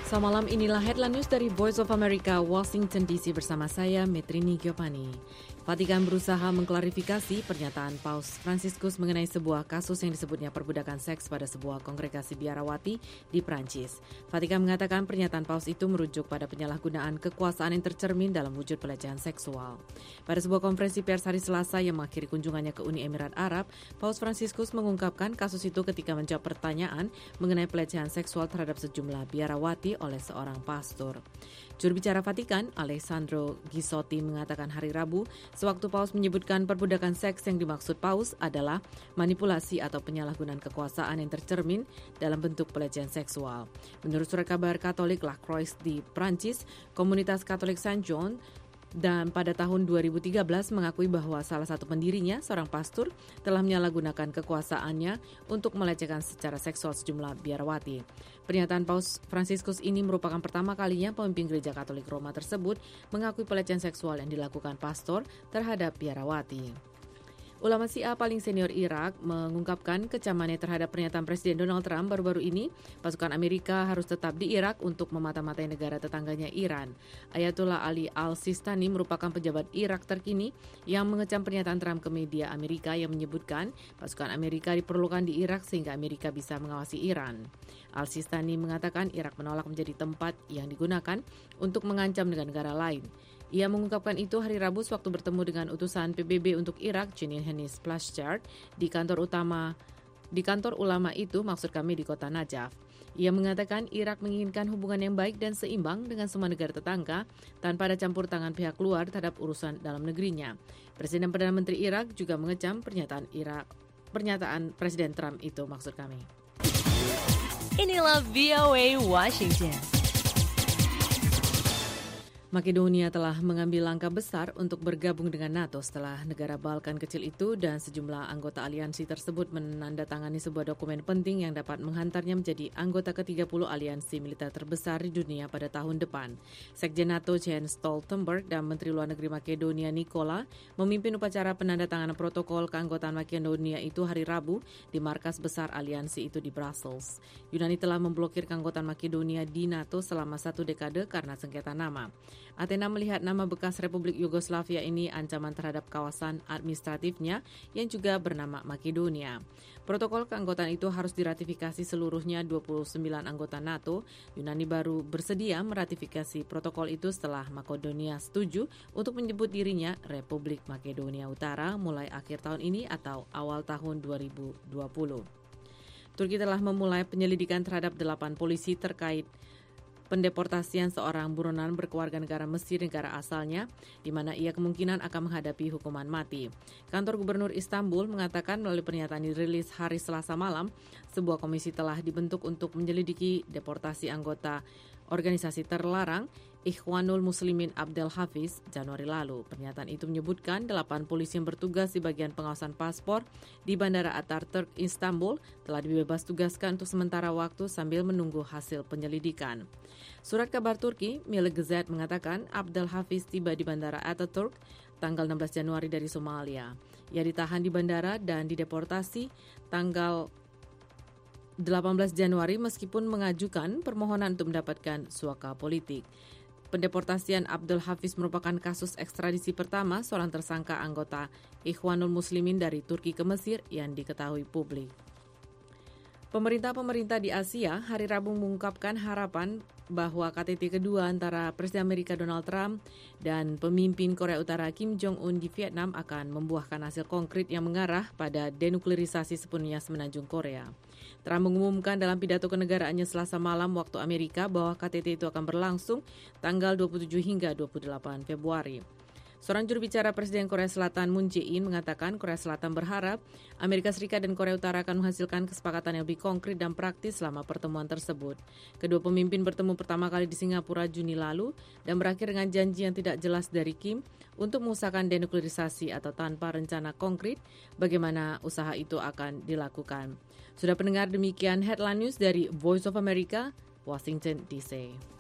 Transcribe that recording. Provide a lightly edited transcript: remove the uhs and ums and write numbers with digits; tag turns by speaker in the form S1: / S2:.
S1: Selamat malam, inilah headline news dari Voice of America, Washington DC bersama saya, Metrini Giovanni. Vatikan berusaha mengklarifikasi pernyataan Paus Fransiskus mengenai sebuah kasus yang disebutnya perbudakan seks pada sebuah kongregasi biarawati di Prancis. Vatikan mengatakan pernyataan Paus itu merujuk pada penyalahgunaan kekuasaan yang tercermin dalam wujud pelecehan seksual. Pada sebuah konferensi pers hari Selasa yang mengakhiri kunjungannya ke Uni Emirat Arab, Paus Fransiskus mengungkapkan kasus itu ketika menjawab pertanyaan mengenai pelecehan seksual terhadap sejumlah biarawati oleh seorang pastor. Juru bicara Vatikan, Alessandro Ghisotti, mengatakan hari Rabu, sewaktu Paus menyebutkan perbudakan seks yang dimaksud Paus adalah manipulasi atau penyalahgunaan kekuasaan yang tercermin dalam bentuk pelecehan seksual. Menurut surat kabar Katolik La Croix di Prancis, komunitas Katolik Saint John dan pada tahun 2013 mengakui bahwa salah satu pendirinya, seorang pastor, telah menyalahgunakan kekuasaannya untuk melecehkan secara seksual sejumlah biarawati. Pernyataan Paus Fransiskus ini merupakan pertama kalinya pemimpin gereja Katolik Roma tersebut mengakui pelecehan seksual yang dilakukan pastor terhadap biarawati. Ulama Syiah paling senior Irak mengungkapkan kecamannya terhadap pernyataan Presiden Donald Trump baru-baru ini, pasukan Amerika harus tetap di Irak untuk memata-matai negara tetangganya Iran. Ayatollah Ali Al-Sistani merupakan pejabat Irak terkini yang mengecam pernyataan Trump ke media Amerika yang menyebutkan pasukan Amerika diperlukan di Irak sehingga Amerika bisa mengawasi Iran. Al-Sistani mengatakan Irak menolak menjadi tempat yang digunakan untuk mengancam negara-negara lain. Ia mengungkapkan itu hari Rabu sewaktu bertemu dengan utusan PBB untuk Irak, Jenin Hennis Plasjard, di kantor ulama itu, maksud kami di kota Najaf. Ia mengatakan Irak menginginkan hubungan yang baik dan seimbang dengan semua negara tetangga tanpa ada campur tangan pihak luar terhadap urusan dalam negerinya. Presiden Perdana Menteri Irak juga mengecam pernyataan Presiden Trump itu, maksud kami.
S2: Inilah VOA Washington.
S1: Makedonia telah mengambil langkah besar untuk bergabung dengan NATO setelah negara Balkan kecil itu dan sejumlah anggota aliansi tersebut menandatangani sebuah dokumen penting yang dapat menghantarnya menjadi anggota ke-30 aliansi militer terbesar di dunia pada tahun depan. Sekjen NATO Jens Stoltenberg dan Menteri Luar Negeri Makedonia Nikola memimpin upacara penandatanganan protokol keanggotaan Makedonia itu hari Rabu di markas besar aliansi itu di Brussels. Yunani telah memblokir keanggotaan Makedonia di NATO selama 1 dekade karena sengketa nama. Athena melihat nama bekas Republik Yugoslavia ini ancaman terhadap kawasan administratifnya yang juga bernama Makedonia. Protokol keanggotaan itu harus diratifikasi seluruhnya 29 anggota NATO. Yunani baru bersedia meratifikasi protokol itu setelah Makedonia setuju untuk menyebut dirinya Republik Makedonia Utara mulai akhir tahun ini atau awal tahun 2020. Turki telah memulai penyelidikan terhadap 8 polisi terkait pendeportasian seorang buronan berkeluarga negara Mesir negara asalnya, di mana ia kemungkinan akan menghadapi hukuman mati. Kantor Gubernur Istanbul mengatakan melalui pernyataan dirilis hari Selasa malam, sebuah komisi telah dibentuk untuk menyelidiki deportasi anggota organisasi terlarang Ikhwanul Muslimin Abdel Hafiz Januari lalu. Pernyataan itu menyebutkan 8 polisi yang bertugas di bagian pengawasan paspor di Bandara Ataturk Istanbul telah dibebas tugaskan untuk sementara waktu sambil menunggu hasil penyelidikan. Surat kabar Turki, Milli Gazette mengatakan Abdel Hafiz tiba di Bandara Ataturk tanggal 16 Januari dari Somalia. Ia ditahan di bandara dan dideportasi tanggal 18 Januari meskipun mengajukan permohonan untuk mendapatkan suaka politik. Pendeportasian Abdul Hafiz merupakan kasus ekstradisi pertama seorang tersangka anggota Ikhwanul Muslimin dari Turki ke Mesir yang diketahui publik. Pemerintah di Asia hari Rabu mengungkapkan harapan bahwa KTT kedua antara Presiden Amerika Donald Trump dan pemimpin Korea Utara Kim Jong-un di Vietnam akan membuahkan hasil konkret yang mengarah pada denuklerisasi sepenuhnya semenanjung Korea. Trump mengumumkan dalam pidato kenegaraannya Selasa malam waktu Amerika bahwa KTT itu akan berlangsung tanggal 27 hingga 28 Februari. Seorang juru bicara Presiden Korea Selatan Moon Jae-in mengatakan Korea Selatan berharap Amerika Serikat dan Korea Utara akan menghasilkan kesepakatan yang lebih konkret dan praktis selama pertemuan tersebut. Kedua pemimpin bertemu pertama kali di Singapura Juni lalu dan berakhir dengan janji yang tidak jelas dari Kim untuk mengusahakan denuklerisasi atau tanpa rencana konkret bagaimana usaha itu akan dilakukan. Sudah pendengar, demikian headline news dari Voice of America, Washington DC.